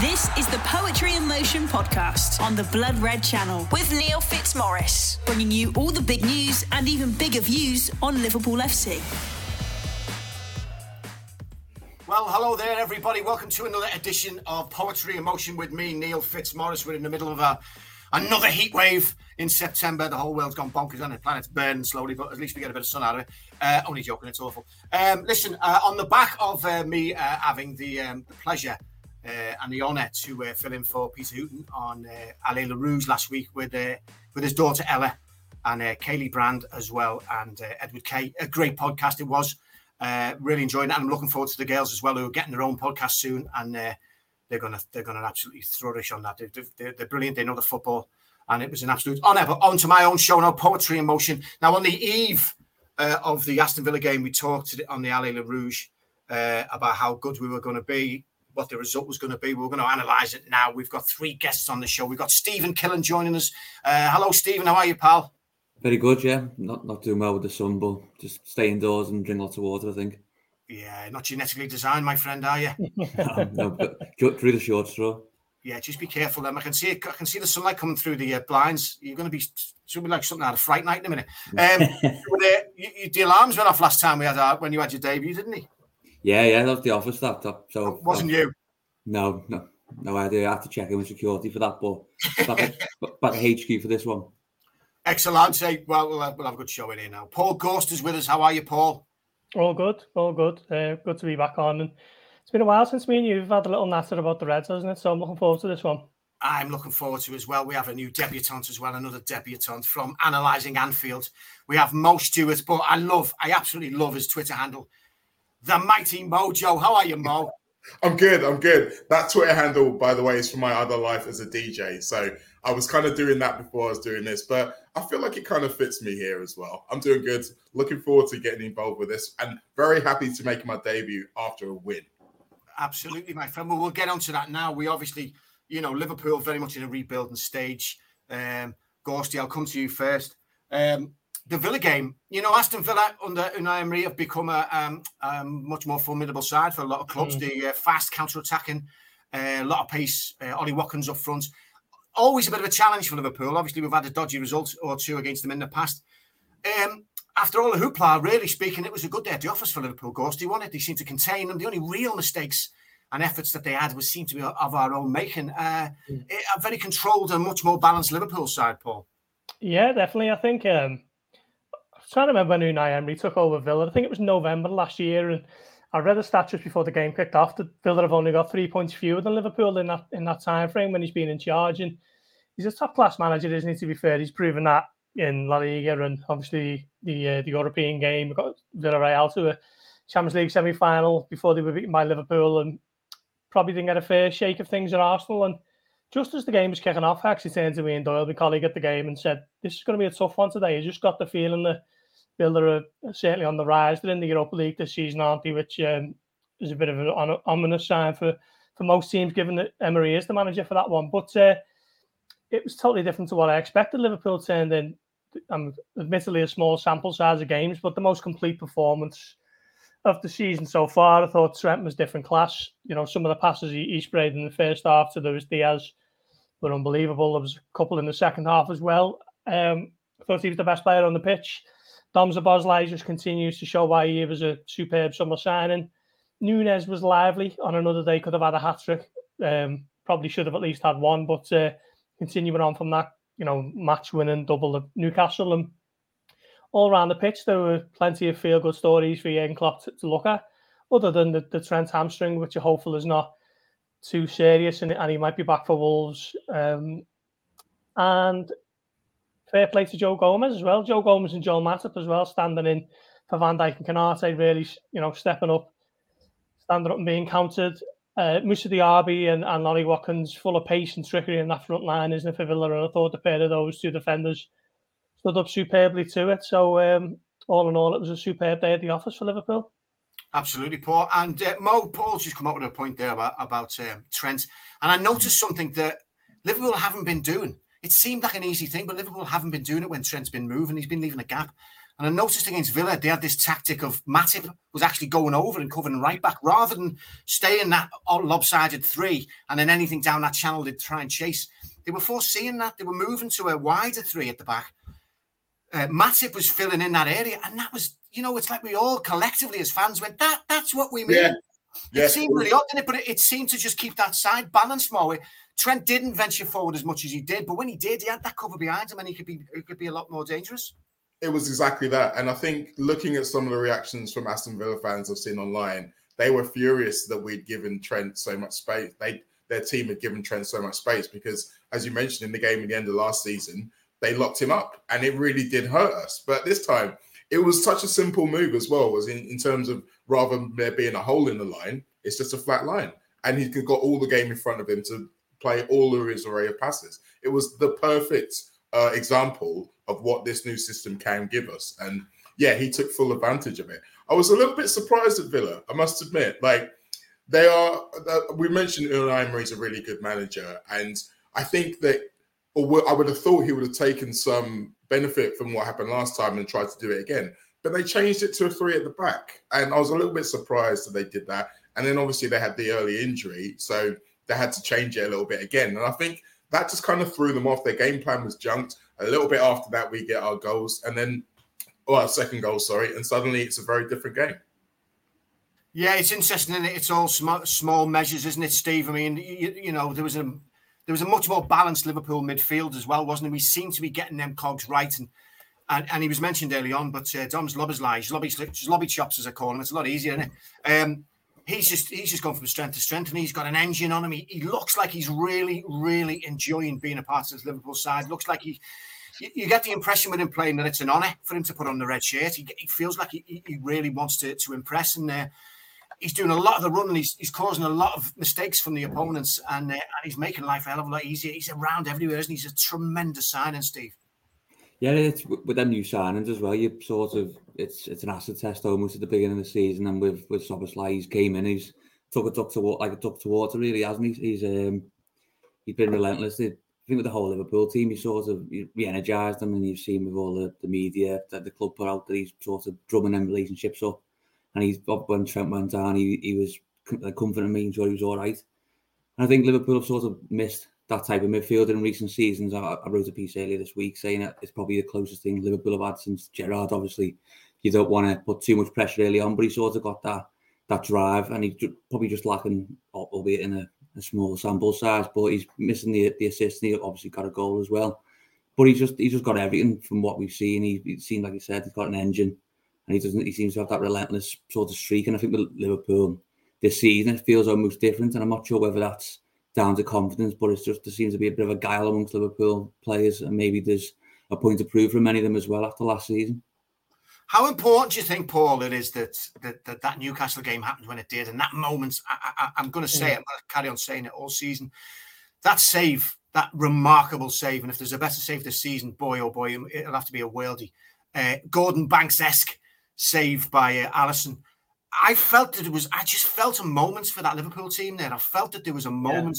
This is the Poetry in Motion podcast on the Blood Red channel with Neil Fitzmaurice, bringing you all the big news and even bigger views on Liverpool FC. Well, hello there, everybody. Welcome to another edition of Poetry in Motion with me, Neil Fitzmaurice. We're in the middle of another heat wave in September. The whole world's gone bonkers and the planet's burning slowly, but at least we get a bit of sun out of it. Only joking, it's awful. Listen, on the back of me having the pleasure and the honour to fill in for Peter Hooton on Allez Le Rouge last week with his daughter Ella and Kaylee Brand as well, and Edward Kay. A great podcast it was. Really enjoying it, and I'm looking forward to the girls as well, who are getting their own podcast soon, and they're gonna absolutely flourish on that. They're brilliant. They know the football, and it was an absolute honour. But on to my own show now, Poetry in Motion. Now, on the eve of the Aston Villa game, we talked on the Allez Le Rouge about how good we were going to be, what the result was going to be. We're going to analyse it now. We've got three guests on the show. We've got Stephen Killen joining us. Hello, Stephen. How are you, pal? Very good, yeah. Not doing well with the sun, but just stay indoors and drink lots of water, I think. Yeah, not genetically designed, my friend, are you? No, but through the short straw. Yeah, just be careful then. I can see the sunlight coming through the blinds. You're going to be, should be like something out of Fright Night in a minute. The alarms went off last time when you had your debut, didn't he? Yeah, that was the office that. So it wasn't you? No idea. I had to check in with security for that, but back at HQ for this one. Excellent. Well, we'll have a good show in here now. Paul Ghost is with us. How are you, Paul? All good. Good to be back on. And it's been a while since me and you've had a little natter about the Reds, hasn't it? So I'm looking forward to this one. I'm looking forward to it as well. We have a new debutante as well, another debutante from Analysing Anfield. We have Mo Stewart, but I absolutely love his Twitter handle, The Mighty Mojo. How are you, Mo? I'm good. That Twitter handle, by the way, is from my other life as a DJ. So I was kind of doing that before I was doing this, but I feel like it kind of fits me here as well. I'm doing good. Looking forward to getting involved with this and very happy to make my debut after a win. Absolutely, my friend. Well, we'll get onto that now. We obviously, Liverpool very much in a rebuilding stage. Ghosty, I'll come to you first. The Villa game, Aston Villa under Unai Emery have become a much more formidable side for a lot of clubs. The fast counter-attacking, a lot of pace, Ollie Watkins up front. Always a bit of a challenge for Liverpool. Obviously, we've had a dodgy result or two against them in the past. After all the hoopla, really speaking, it was a good day at the office for Liverpool. Ghosty won it. They seemed to contain them. The only real mistakes and efforts that they had seemed to be of our own making. A very controlled and much more balanced Liverpool side, Paul. Yeah, definitely. I think... I'm trying to remember when Unai Emery took over Villa. I think it was November last year, and I read the stats just before the game kicked off that Villa have only got 3 points fewer than Liverpool in that time frame when he's been in charge. And he's a top class manager, isn't he? To be fair, he's proven that in La Liga and obviously the European game. We got Villarreal to a Champions League semi-final before they were beaten by Liverpool, and probably didn't get a fair shake of things at Arsenal. And just as the game was kicking off, I actually turned to Ian Doyle, my colleague at the game, and said, "This is going to be a tough one today." You just got the feeling that Villa are certainly on the rise. They're in the Europa League this season, aren't they? Which is a bit of an ominous sign for most teams, given that Emery is the manager for that one. But it was totally different to what I expected. Liverpool turned in, admittedly, a small sample size of games, but the most complete performance of the season so far. I thought Trent was different class. Some of the passes he sprayed in the first half to those Diaz were unbelievable. There was a couple in the second half as well. I thought he was the best player on the pitch. Dom Szoboszlai just continues to show why he was a superb summer signing. Núñez was lively. On another day, could have had a hat-trick. Probably should have at least had one, but continuing on from that, match-winning double of Newcastle. And all around the pitch, there were plenty of feel-good stories for Jurgen Klopp to look at, other than the Trent hamstring, which you're hopeful is not too serious, and he might be back for Wolves. And fair play to Joe Gomez as well. Joe Gomez and Joel Matip as well, standing in for Van Dijk and Konate, really, stepping up, standing up and being countered. Moussa Diaby and Ollie Watkins, full of pace and trickery in that front line, isn't it, for Villa? And I thought the pair of those two defenders stood up superbly to it. So, all in all, it was a superb day at the office for Liverpool. Absolutely, Paul. And Paul's just come up with a point there about Trent. And I noticed something that Liverpool haven't been doing. It seemed like an easy thing, but Liverpool haven't been doing it when Trent's been moving. He's been leaving a gap. And I noticed against Villa, they had this tactic of Matip was actually going over and covering right back rather than staying that lopsided 3 and then anything down that channel they'd try and chase. They were foreseeing that. They were moving to a wider 3 at the back. Matip was filling in that area, and that was, it's like we all collectively as fans went, that's what we mean. Yeah. It seemed really odd, didn't it? But it seemed to just keep that side balanced more. Trent didn't venture forward as much as he did, but when he did, he had that cover behind him, and he could be a lot more dangerous. It was exactly that. And I think looking at some of the reactions from Aston Villa fans I've seen online, they were furious that we'd given Trent so much space. Their team had given Trent so much space because, as you mentioned, in the game at the end of last season, they locked him up, and it really did hurt us. But this time, it was such a simple move as well, was in terms of rather than there being a hole in the line, it's just a flat line. And he got all the game in front of him to play all of his array of passes. It was the perfect example of what this new system can give us. And yeah, he took full advantage of it. I was a little bit surprised at Villa, I must admit. Like, they are, we mentioned Unai Emery's a really good manager. And I think that, I would have thought he would have taken some benefit from what happened last time and tried to do it again. But they changed it to a 3 at the back. And I was a little bit surprised that they did that. And then obviously they had the early injury. So they had to change it a little bit again. And I think that just kind of threw them off. Their game plan was junked. A little bit after that, we get our goals. And then, our second goal, sorry. And suddenly it's a very different game. Yeah, it's interesting, isn't it? It's all small measures, isn't it, Steve? I mean, there was a much more balanced Liverpool midfield as well, wasn't it? We seemed to be getting them cogs right. And he was mentioned early on, but Dom's lobby chops, as I call him. It's a lot easier, isn't it? He's just gone from strength to strength, and he's got an engine on him. He looks like he's really, really enjoying being a part of this Liverpool side. Looks like you get the impression with him playing that it's an honour for him to put on the red shirt. He feels like he really wants to impress, and he's doing a lot of the run, and he's causing a lot of mistakes from the opponents, and he's making life a hell of a lot easier. He's around everywhere, isn't he? He's a tremendous signing, Steve. Yeah, it's with them new signings as well. You sort of it's an acid test almost at the beginning of the season, and with Szoboszlai, he's came in, he's took a duck to water, really, hasn't he? He's been relentless. I think with the whole Liverpool team, he sort of re-energised them, and you've seen with all the media that the club put out that he's sort of drumming them relationships up. And when Trent went down, he was confident, making sure he was all right. And I think Liverpool have sort of missed that type of midfielder in recent seasons. I wrote a piece earlier this week saying that it's probably the closest thing Liverpool have had since Gerrard. Obviously, you don't want to put too much pressure early on, but he sort of got that drive, and he's probably just lacking, albeit in a small sample size, but he's missing the assist, and he obviously got a goal as well. But he's just got everything from what we've seen. He seemed, like you said, he's got an engine, and he seems to have that relentless sort of streak. And I think with Liverpool this season, it feels almost different, and I'm not sure whether that's down to confidence, but it's just there seems to be a bit of a guile amongst Liverpool players, and maybe there's a point to prove for many of them as well after last season. How important do you think, Paul, it is that Newcastle game happened when it did, and that moment? I'm going to say it. I'm going to carry on saying it all season. That save, that remarkable save, and if there's a better save this season, boy oh boy, it'll have to be a worldie. Gordon Banks-esque save by Alisson. I just felt a moment for that Liverpool team there. I felt that there was a moment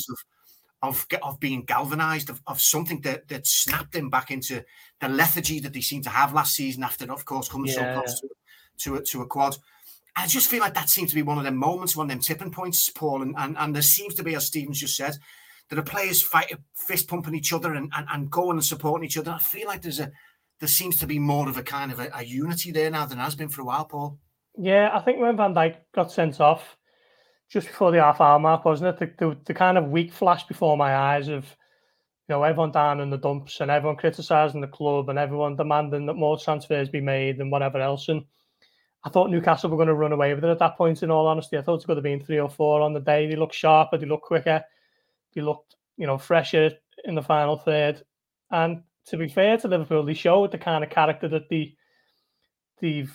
of being galvanised, of something that snapped them back into the lethargy that they seemed to have last season after, of course, coming so close to a quad. I just feel like that seemed to be one of them moments, one of them tipping points, Paul. And there seems to be, as Stevens just said, that the players fight, fist pumping each other and going and supporting each other. I feel like there seems to be more of a kind of a unity there now than has been for a while, Paul. Yeah, I think when Van Dijk got sent off just before the half-hour mark, wasn't it? The kind of week flash before my eyes of, everyone down in the dumps and everyone criticising the club and everyone demanding that more transfers be made and whatever else. And I thought Newcastle were going to run away with it at that point, in all honesty. I thought it could have been 3 or 4 on the day. They looked sharper, they looked quicker, they looked, fresher in the final third. And to be fair to Liverpool, they showed the kind of character that they've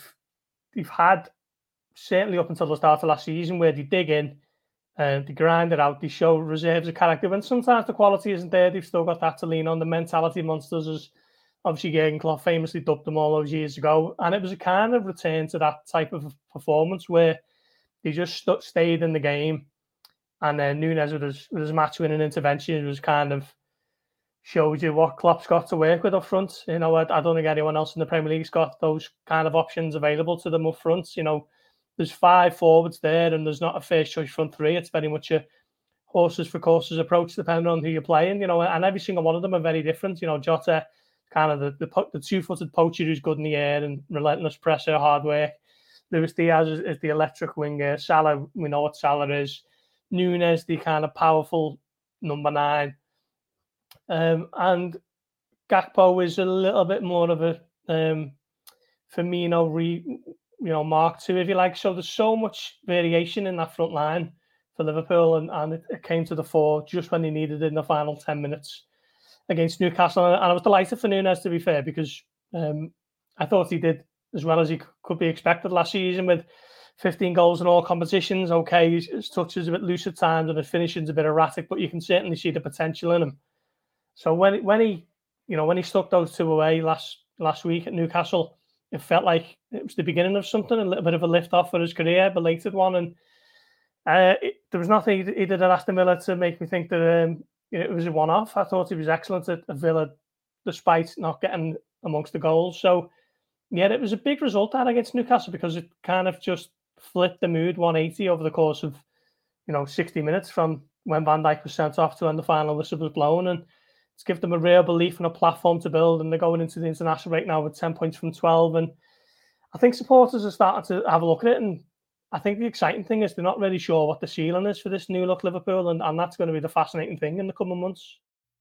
had certainly up until the start of last season, where they dig in and they grind it out, they show reserves of character. When sometimes the quality isn't there, they've still got that to lean on. The mentality monsters, as obviously Jurgen Klopp famously dubbed them all those years ago. And it was a kind of return to that type of performance where they just stayed in the game. And then Núñez with his match-winning intervention was kind of shows you what Klopp's got to work with up front. You know, I don't think anyone else in the Premier League's got those kind of options available to them up front. You know, there's 5 forwards there, and there's not a first choice front 3. It's very much a horses for courses approach, depending on who you're playing. You know, and every single one of them are very different. You know, Jota, kind of the 2-footed poacher who's good in the air and relentless presser, hard work. Luis Diaz is the electric winger. Salah, we know what Salah is. Núñez, the kind of powerful number 9. And Gakpo is a little bit more of a Firmino Mark II, if you like. So there's so much variation in that front line for Liverpool, and it came to the fore just when they needed it in the final 10 minutes against Newcastle. And I was delighted for Núñez, to be fair, because I thought he did as well as he could be expected last season with 15 goals in all competitions. Okay, his touch is a bit loose at times and his finishing's a bit erratic, but you can certainly see the potential in him. So when he stuck those 2 away last week at Newcastle, it felt like it was the beginning of something, a little bit of a lift off for his career, belated one. And there was nothing he did at Aston Villa to make me think that it was a one-off. I thought he was excellent at Villa, despite not getting amongst the goals. So, yeah, it was a big result that against Newcastle, because it kind of just flipped the mood 180 over the course of 60 minutes from when Van Dijk was sent off to when the final whistle was blown, and it's given them a real belief and a platform to build. And they're going into the international right now with 10 points from 12, and I think supporters are starting to have a look at it. And I think the exciting thing is they're not really sure what the ceiling is for this new look Liverpool, and that's going to be the fascinating thing in the coming months.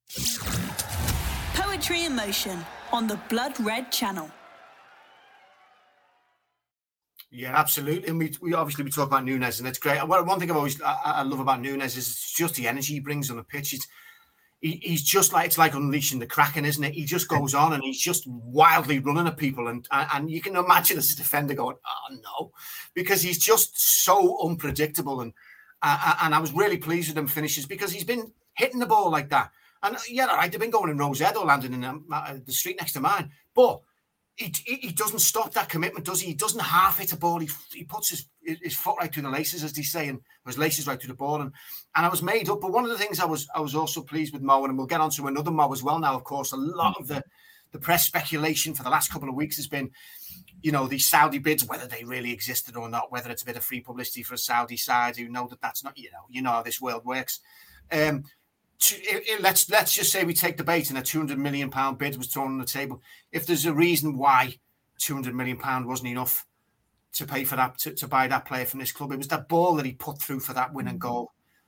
Poetry in Motion on the Blood Red channel. Yeah, absolutely. And we obviously talk about Núñez, and it's great. One thing I love about Núñez is just the energy he brings on the pitch. He's just like, it's like unleashing the Kraken, isn't it? He just goes on and he's just wildly running at people, and you can imagine as a defender going, oh no, because he's just so unpredictable. And I was really pleased with him finishes, because he's been hitting the ball like that. And yeah, all right, they've been going in Rosette or landing in the street next to mine, but he doesn't stop that commitment, does he? He doesn't half hit a ball. He puts his foot right through the laces, as they say, and his laces right through the ball. And I was made up. But one of the things I was also pleased with Mo, and we'll get on to another Mo as well now, of course. A lot of the press speculation for the last couple of weeks has been, these Saudi bids, whether they really existed or not, whether it's a bit of free publicity for a Saudi side who know that that's not, you know how this world works. Let's just say we take the bait and a £200 million bid was thrown on the table. If there's a reason why £200 million wasn't enough to pay for that, to buy that player from this club, it was that ball that he put through for that winning goal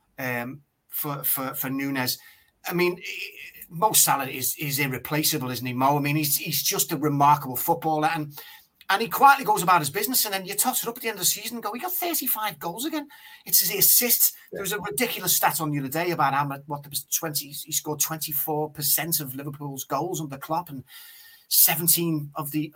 for Núñez. I mean, Mo Salah is irreplaceable, isn't he, Mo? I mean, he's just a remarkable footballer, and he quietly goes about his business, and then you toss it up at the end of the season and go, he got 35 goals again. It's his assists. There was a ridiculous stat on the other day about how much, there was 20, he scored 24% of Liverpool's goals under Klopp, and 17%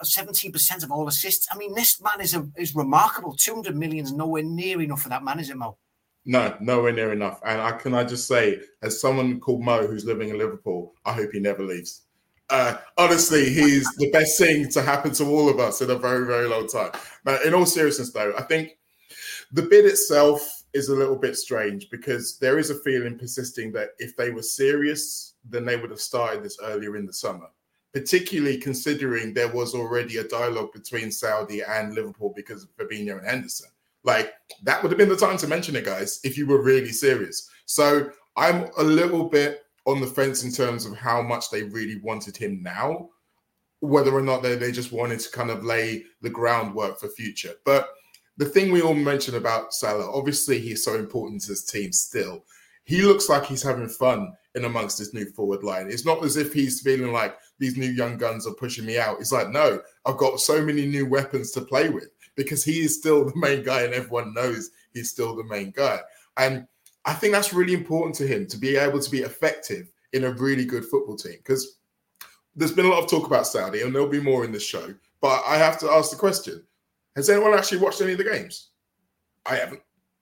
of all assists. I mean, this man is remarkable. 200 million is nowhere near enough for that man, is it, Mo? No, nowhere near enough. And I just say, as someone called Mo who's living in Liverpool, I hope he never leaves. Honestly, he's the best thing to happen to all of us in a very, very long time. But in all seriousness, though, I think the bid itself is a little bit strange, because there is a feeling persisting that if they were serious, then they would have started this earlier in the summer, particularly considering there was already a dialogue between Saudi and Liverpool because of Fabinho and Henderson. Like, that would have been the time to mention it, guys, if you were really serious. So I'm a little bit on the fence in terms of how much they really wanted him now, whether or not they just wanted to kind of lay the groundwork for future. But the thing we all mentioned about Salah, obviously he's so important to his team still. He looks like he's having fun in amongst this new forward line. It's not as if he's feeling like these new young guns are pushing me out. It's like, no, I've got so many new weapons to play with, because he is still the main guy and everyone knows he's still the main guy. And I think that's really important to him, to be able to be effective in a really good football team, because there's been a lot of talk about Saudi, and there'll be more in this show. But I have to ask the question, has anyone actually watched any of the games? I haven't.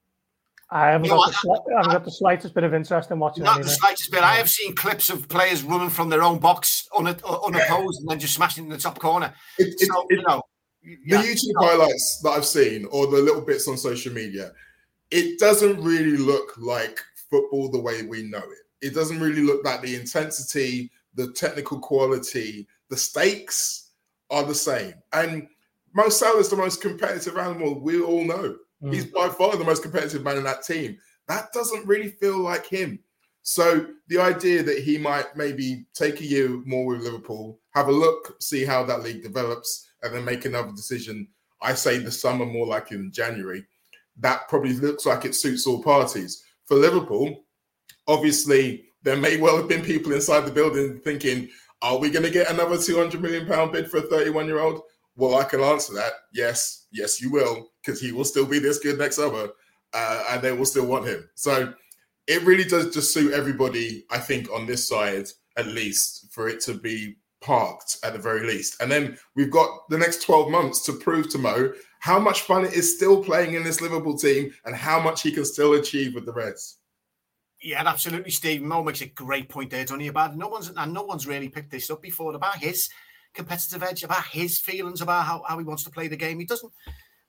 I haven't got the slightest bit of interest in watching. Not the slightest bit. I have seen clips of players running from their own box unopposed and then just smashing in the top corner. The YouTube highlights that I've seen, or the little bits on social media, it doesn't really look like football the way we know it. It doesn't really look like the intensity, the technical quality, the stakes are the same. And Mo Salah is the most competitive animal we all know. He's by far the most competitive man in that team. That doesn't really feel like him. So the idea that he might maybe take a year more with Liverpool, have a look, see how that league develops, and then make another decision, I say the summer more likely than January, that probably looks like it suits all parties. For Liverpool, obviously, there may well have been people inside the building thinking, are we going to get another £200 million bid for a 31-year-old? Well, I can answer that. Yes, you will, because he will still be this good next summer, and they will still want him. So it really does just suit everybody, I think, on this side, at least, for it to be parked at the very least. And then we've got the next 12 months to prove to Mo how much fun it is still playing in this Liverpool team and how much he can still achieve with the Reds. Yeah, absolutely, Steve. Mo makes a great point there, Donny, about no one's really picked this up before, about his competitive edge, about his feelings about how he wants to play the game. He doesn't,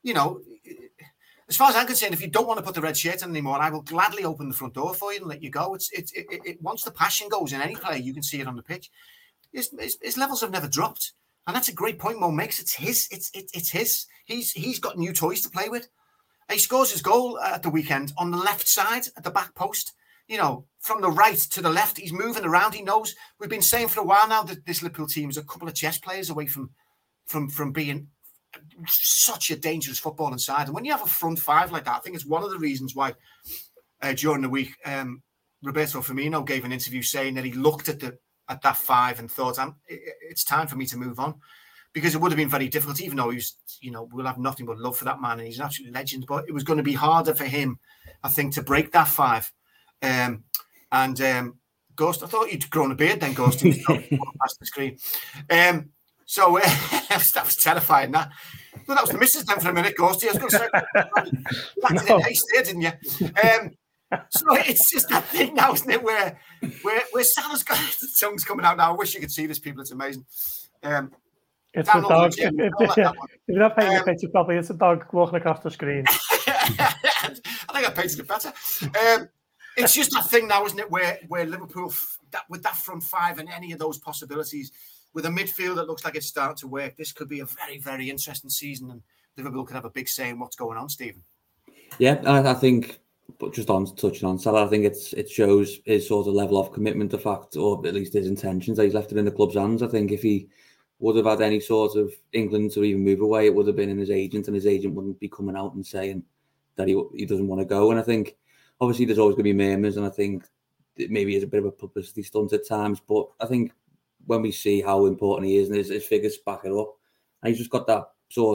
as far as I'm concerned, if you don't want to put the red shirt on anymore, I will gladly open the front door for you and let you go. It once the passion goes in any player, you can see it on the pitch. His levels have never dropped, and that's a great point Mo makes. It's his. It's his. He's got new toys to play with. He scores his goal at the weekend on the left side at the back post. From the right to the left, he's moving around. He knows. We've been saying for a while now that this Liverpool team is a couple of chess players away from being such a dangerous footballing side. And when you have a front five like that, I think it's one of the reasons why during the week Roberto Firmino gave an interview saying that he looked at that five and thought, it's time for me to move on, because it would have been very difficult, even though he's, we'll have nothing but love for that man and he's an absolute legend. But it was going to be harder for him, I think, to break that five. Ghost, I thought you'd grown a beard then, Ghost, past the screen. So that was terrifying. That was the missus then for a minute, Ghosty. I was going to say, backed in haste there, didn't you? So it's just that thing now, isn't it? Where Salah's got the tongue's coming out now. I wish you could see this, people. It's amazing. It's a dog. If you're not paying attention properly, it's a dog walking across the screen. I think I painted it better. It's just that thing now, isn't it? Where Liverpool, with that front five and any of those possibilities, with a midfield that looks like it's starting to work, this could be a very, very interesting season, and Liverpool could have a big say in what's going on, Stephen. Yeah, I think, but just touching on Salah, I think it shows his sort of level of commitment, the fact, or at least his intentions, that he's left it in the club's hands. I think if he would have had any sort of inkling to even move away, it would have been in his agent, and his agent wouldn't be coming out and saying that he doesn't want to go. And I think, obviously, there's always going to be murmurs, and I think it maybe is a bit of a publicity stunt at times, but I think when we see how important he is, and his figures back it up, and he's just got that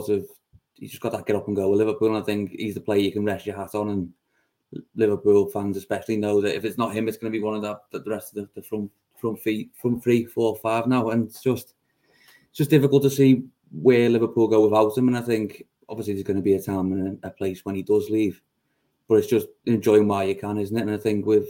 get up and go with Liverpool, and I think he's the player you can rest your hat on, and Liverpool fans especially know that if it's not him, it's going to be one of the rest of the front 3, 4, 5 now, and it's just difficult to see where Liverpool go without him. And I think obviously there's going to be a time and a place when he does leave, but it's just enjoying while you can, isn't it? And I think with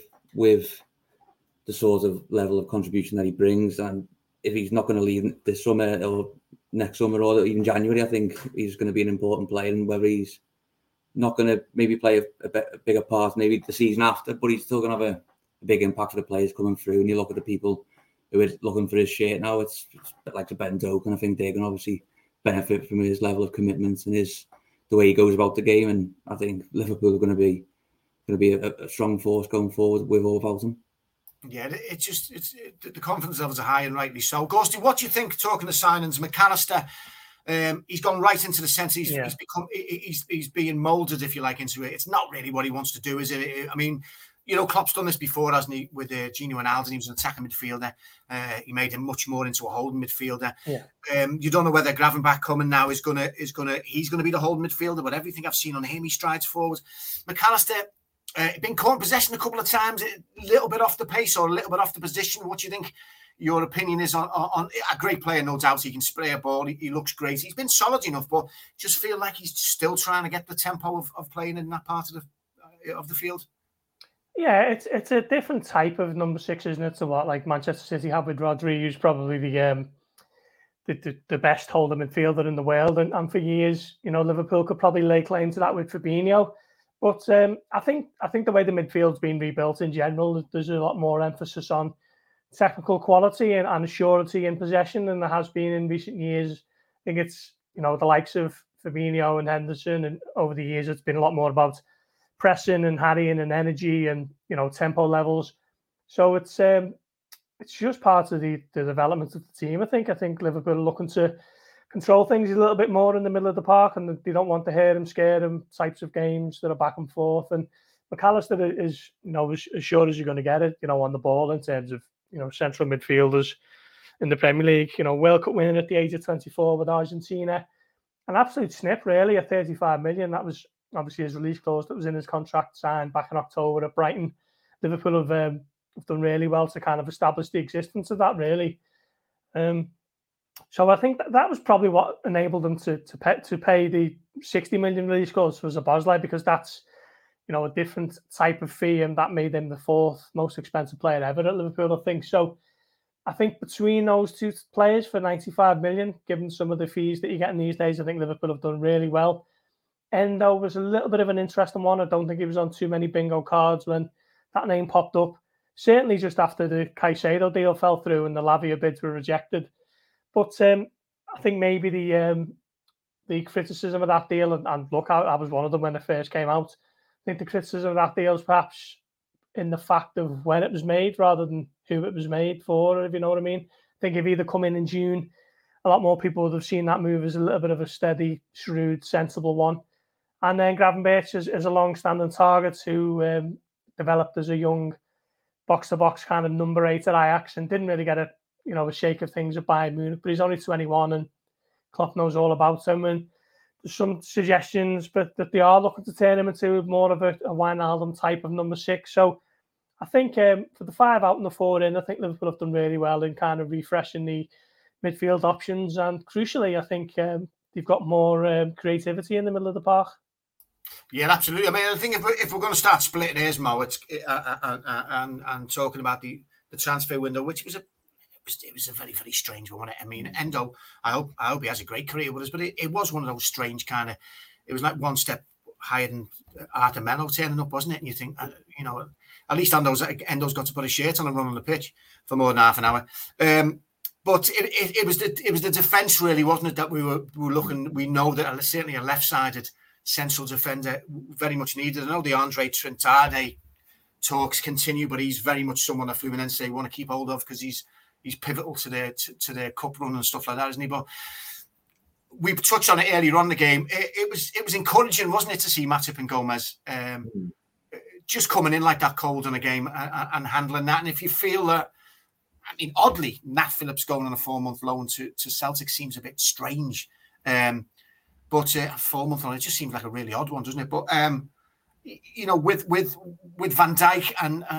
the sort of level of contribution that he brings, and if he's not going to leave this summer or next summer or even January, I think he's going to be an important player. And whether he's not going to maybe play a bigger part maybe the season after, but he's still going to have a big impact for the players coming through. And you look at the people who are looking for his shirt now, it's a bit like the Ben Doak, and I think they're going to obviously benefit from his level of commitment and the way he goes about the game. And I think Liverpool are going to be a strong force going forward with or without him. Yeah, the confidence levels are high, and rightly so. Ghosty, what do you think? Talking to signings, McAllister, he's gone right into the centre. He's being moulded, if you like, into it. It's not really what he wants to do, is it? I mean, Klopp's done this before, hasn't he? With Gino Wijnaldum, he was an attacking midfielder. He made him much more into a holding midfielder. Yeah. You don't know whether Gravenbach coming now he's going to be the holding midfielder, but everything I've seen on him, he strides forward. McAllister, been caught in possession a couple of times, a little bit off the pace or a little bit off the position. What do you think your opinion is on a great player? No doubt he can spray a ball. He looks great. He's been solid enough, but just feel like he's still trying to get the tempo of playing in that part of the field. Yeah, it's a different type of number 6, isn't it? So what like Manchester City have with Rodri, who's probably the best holding midfielder in the world, and for years, Liverpool could probably lay claim to that with Fabinho. But I think the way the midfield's been rebuilt in general, there's a lot more emphasis on technical quality and surety in possession than there has been in recent years. I think it's, the likes of Fabinho and Henderson, and over the years it's been a lot more about pressing and harrying and energy and, tempo levels. So it's just part of the development of the team. I think Liverpool are looking to control things a little bit more in the middle of the park, and they don't want to hear them, scare them types of games that are back and forth. And McAllister is, as sure as you're going to get it, on the ball in terms of, central midfielders in the Premier League. World Cup winning at the age of 24 with Argentina. An absolute snip, really, at 35 million. That was obviously his release clause that was in his contract signed back in October at Brighton. Liverpool have done really well to kind of establish the existence of that, really. So I think that was probably what enabled them to pay the 60 million release clause for Szoboszlai, because that's, a different type of fee, and that made him the fourth most expensive player ever at Liverpool, I think. So I think between those two players for 95 million, given some of the fees that you're getting these days, I think Liverpool have done really well. Endo was a little bit of an interesting one. I don't think he was on too many bingo cards when that name popped up. Certainly just after the Caicedo deal fell through and the Lavia bids were rejected. But I think maybe the criticism of that deal, and look, I was one of them when it first came out. I think the criticism of that deal is perhaps in the fact of when it was made rather than who it was made for, if you know what I mean. I think if either come in June, a lot more people would have seen that move as a little bit of a steady, shrewd, sensible one. And then Gravenberch is a long-standing target who developed as a young box-to-box kind of number 8 at Ajax and didn't really get a shake of things at Bayern Munich, but he's only 21 and Klopp knows all about him. And there's some suggestions but that they are looking to turn him into more of a Wijnaldum type of number 6. So I think for the 5 out and the 4 in, I think Liverpool have done really well in kind of refreshing the midfield options. And crucially, I think they've got more creativity in the middle of the park. Yeah, absolutely. I mean, I think if we're going to start splitting hairs, Mo, and talking about the transfer window, which was it was a very, very strange one. I mean, Endo, I hope he has a great career with us, but it was one of those strange kind of. It was like one step higher than Arthur Melo turning up, wasn't it? And you think, at least Endo's got to put a shirt on and run on the pitch for more than half an hour. But it was the defence, really, wasn't it, that we were looking. We know that certainly a left-sided central defender very much needed. I know the Andre Trentade talks continue, but he's very much someone that Fluminense want to keep hold of because he's pivotal to their cup run and stuff like that, isn't he? But we touched on it earlier on in the game. It was encouraging, wasn't it, to see Matip and Gomez just coming in like that cold in a game and handling that. And if you feel that, I mean, oddly, Nat Phillips going on a 4-month loan to Celtic seems a bit strange. But a 4-month loan, it just seems like a really odd one, doesn't it? But with Van Dijk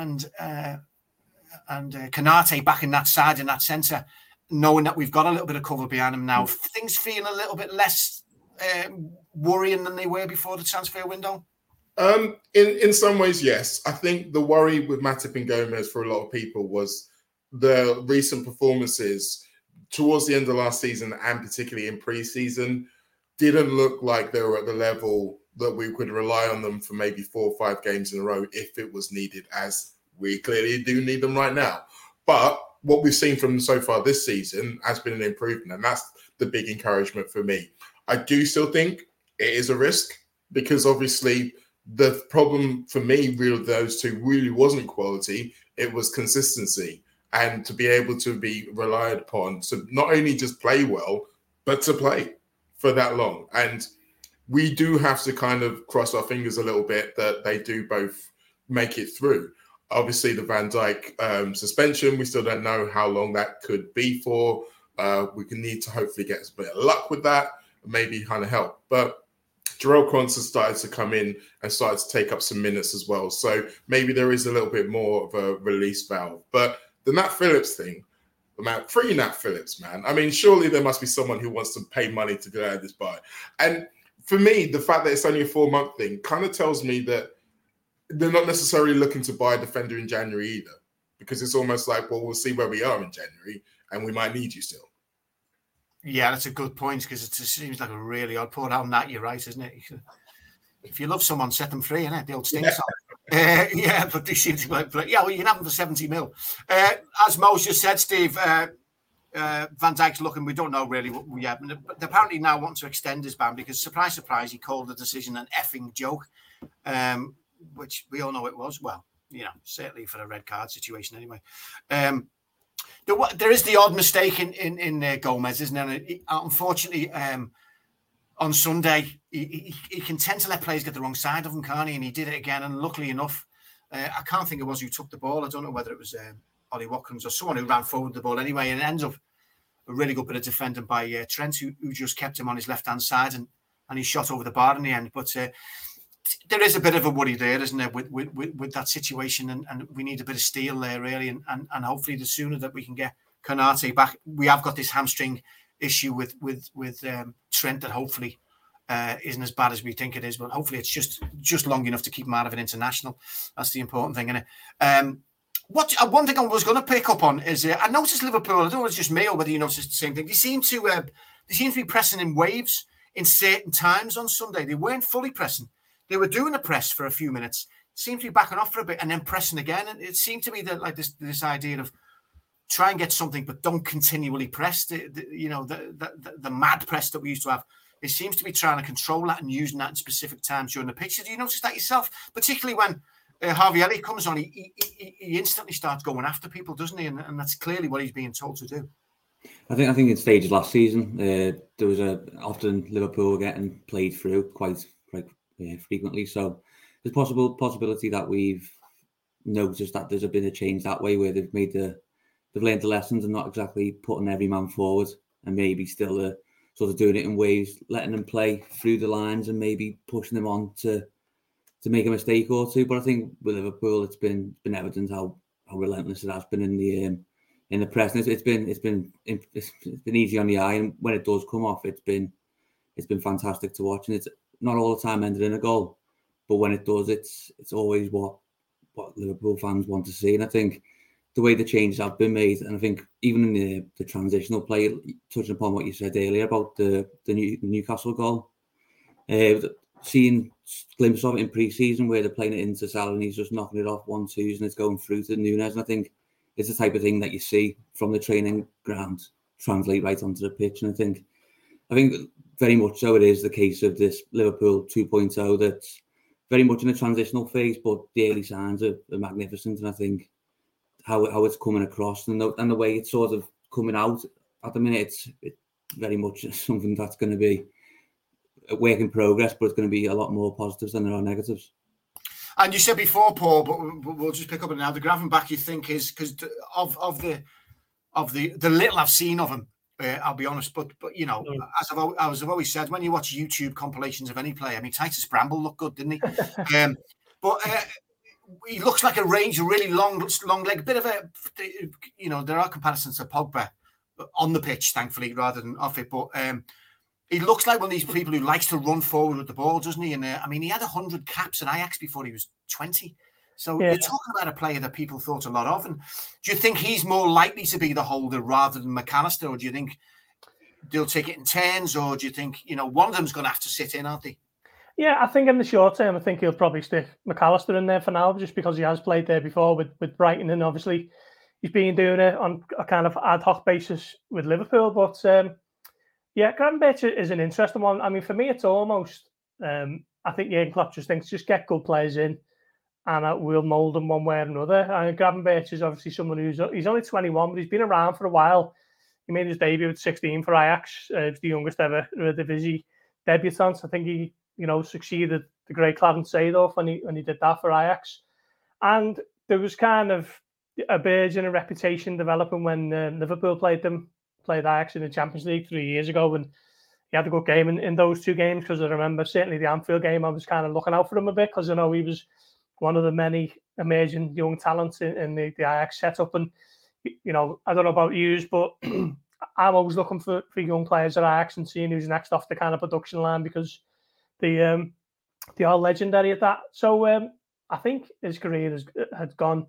and Konate back in that side, in that centre, knowing that we've got a little bit of cover behind him now, things feel a little bit less worrying than they were before the transfer window. In some ways, yes. I think the worry with Matip and Gomez for a lot of people was the recent performances towards the end of last season and particularly in pre-season didn't look like they were at the level that we could rely on them for maybe 4 or 5 games in a row if it was needed, as we clearly do need them right now. But what we've seen from them so far this season has been an improvement, and that's the big encouragement for me. I do still think it is a risk because obviously the problem for me with those two really wasn't quality, it was consistency. And to be able to be relied upon to not only just play well, but to play for that long. And we do have to kind of cross our fingers a little bit that they do both make it through. Obviously, the Van Dijk suspension, we still don't know how long that could be for. We can need to hopefully get a bit of luck with that, maybe kind of help. But Jarell Quansah started to come in and started to take up some minutes as well. So maybe there is a little bit more of a release valve. But the Nat Phillips thing, free Nat Phillips, man. I mean, surely there must be someone who wants to pay money to get out of this buy. And for me, the fact that it's only a 4-month thing kind of tells me that they're not necessarily looking to buy a defender in January either, because it's almost like, well, we'll see where we are in January and we might need you still. Yeah, that's a good point because it seems like a really odd put out. Nat, you're right, isn't it? If you love someone, set them free, innit? The old stink song. Yeah, but they seem to play. Yeah, well, you can have them for 70 mil. As Mo just said, Steve, Van Dijk's looking, we don't know really what we have. But they apparently now want to extend his ban because, surprise, surprise, he called the decision an effing joke, which we all know it was. Well, certainly for a red card situation anyway. There is the odd mistake in Gomez, isn't there? Unfortunately, on Sunday, he can tend to let players get the wrong side of him, can't he? And he did it again. And luckily enough, I can't think it was who took the ball. I don't know whether it was Ollie Watkins or someone who ran forward with the ball anyway. And it ends up a really good bit of defending by Trent, who just kept him on his left-hand side. And he shot over the bar in the end. But there is a bit of a worry there, isn't there, with that situation, and we need a bit of steel there, really, and hopefully the sooner that we can get Konate back. We have got this hamstring issue with Trent that hopefully isn't as bad as we think it is, but hopefully it's just long enough to keep him out of an international. That's the important thing, isn't it? One thing I was going to pick up on is I noticed Liverpool. I don't know if it's just me or whether you noticed the same thing. They seem to be pressing in waves in certain times on Sunday. They weren't fully pressing. They were doing a press for a few minutes, seemed to be backing off for a bit, and then pressing again. And it seemed to be that like this idea of try and get something, but don't continually press. The mad press that we used to have. It seems to be trying to control that and using that in specific times during the pitch. Do you notice that yourself? Particularly when Harvey Elliott comes on, he instantly starts going after people, doesn't he? And that's clearly what he's being told to do. I think in stages last season, there was often Liverpool getting played through quite frequently. So there's possibility that we've noticed that there's been a change that way, where they've learned the lessons and not exactly putting every man forward, and maybe still sort of doing it in ways, letting them play through the lines and maybe pushing them on to make a mistake or two. But I think with Liverpool, it's been evident how relentless it has been in the press. And it's been easy on the eye, and when it does come off, it's been fantastic to watch. And it's not all the time ended in a goal, but when it does, it's always what Liverpool fans want to see. And I think the way the changes have been made, and I think even in the transitional play, touching upon what you said earlier about the Newcastle goal, seeing glimpses of it in pre-season where they're playing it into Salah and he's just knocking it off 1-2s and it's going through to Núñez. And I think it's the type of thing that you see from the training ground translate right onto the pitch. And I think very much so it is the case of this Liverpool 2.0 that's very much in a transitional phase, but the early signs are magnificent. And I think how it's coming across and the way it's sort of coming out at the minute, it's very much something that's going to be a work in progress, but it's going to be a lot more positives than there are negatives. And you said before, Paul, but we'll just pick up on it now. The Gravenbach, you think, is because of the little I've seen of him. I'll be honest, but as I've always said, when you watch YouTube compilations of any player, I mean, Titus Bramble looked good, didn't he? But he looks like a range, a really long leg, bit of a, there are comparisons to Pogba on the pitch, thankfully, rather than off it. But he looks like one of these people who likes to run forward with the ball, doesn't he? And he had 100 caps at Ajax before he was 20. So You're talking about a player that people thought a lot of. And do you think he's more likely to be the holder rather than McAllister? Or do you think they'll take it in turns? Or do you think, one of them's going to have to sit in, aren't they? Yeah, I think in the short term, I think he'll probably stick McAllister in there for now, just because he has played there before with Brighton. And obviously he's been doing it on a kind of ad hoc basis with Liverpool. But Gravenberch is an interesting one. I mean, for me, it's almost, I think Jurgen Klopp just thinks, just get good players in and we'll mould them one way or another. Gravenberch is obviously someone he's only 21, but he's been around for a while. He made his debut at 16 for Ajax. It's the youngest ever Eredivisie debutant. I think he, succeeded the great Klavan Seedorf when he did that for Ajax. And there was kind of a burgeoning reputation developing when Liverpool played Ajax in the Champions League 3 years ago, and he had a good game in those two games, because I remember certainly the Anfield game, I was kind of looking out for him a bit, because I know he was one of the many emerging young talents in the Ajax setup. And, I don't know about yous, but I'm always looking for young players at Ajax and seeing who's next off the kind of production line, because they are legendary at that. So I think his career had gone,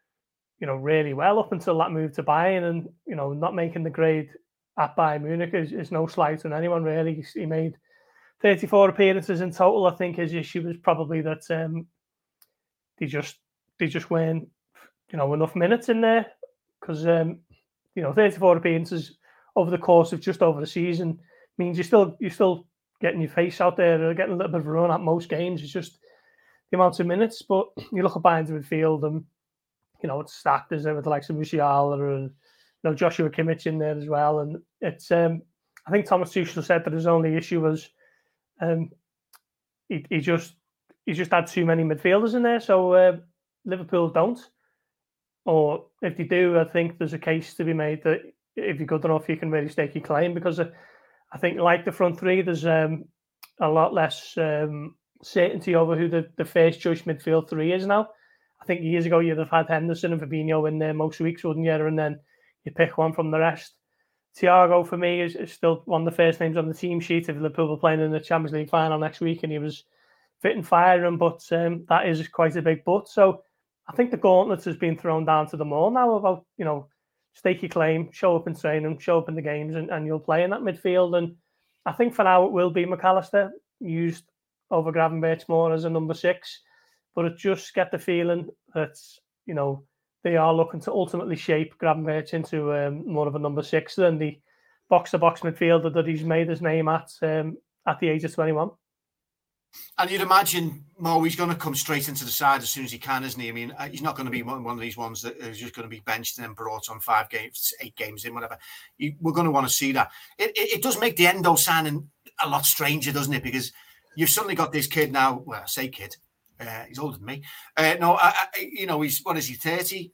really well up until that move to Bayern, and not making the grade at Bayern Munich is no slight on anyone really. He made 34 appearances in total. I think his issue was probably that they just weren't, enough minutes in there because 34 appearances over the course of just over the season means you're still getting your face out there or getting a little bit of a run at most games. It's just the amount of minutes. But you look at Bayern's midfield and it's stacked, isn't it, with the likes of Musiala and Joshua Kimmich in there as well. And it's I think Thomas Tuchel said that his only issue was he just had too many midfielders in there. So Liverpool don't. Or if they do, I think there's a case to be made that if you're good enough, you can really stake your claim. Because I think, like the front three, there's a lot less certainty over who the first choice midfield three is now. I think years ago you'd have had Henderson and Fabinho in there most weeks, wouldn't you? And then you pick one from the rest. Thiago, for me, is still one of the first names on the team sheet if Liverpool were playing in the Champions League final next week, and he was fit and firing, but that is quite a big but. So I think the gauntlet has been thrown down to them all now about, stake your claim, show up in training, show up in the games, and you'll play in that midfield. And I think for now it will be McAllister used over Gravenberch more as a number 6. But I just get the feeling that, they are looking to ultimately shape Gravenberch into more of a number 6 than the box-to-box midfielder that he's made his name at the age of 21. And you'd imagine, Mo, he's going to come straight into the side as soon as he can, isn't he? I mean, he's not going to be one of these ones that is just going to be benched and then brought on 5 games, 8 games in, whatever. We're going to want to see that. It does make the Endo signing a lot stranger, doesn't it? Because you've suddenly got this kid now. Well, I say kid. He's older than me. He's, what is he, 30?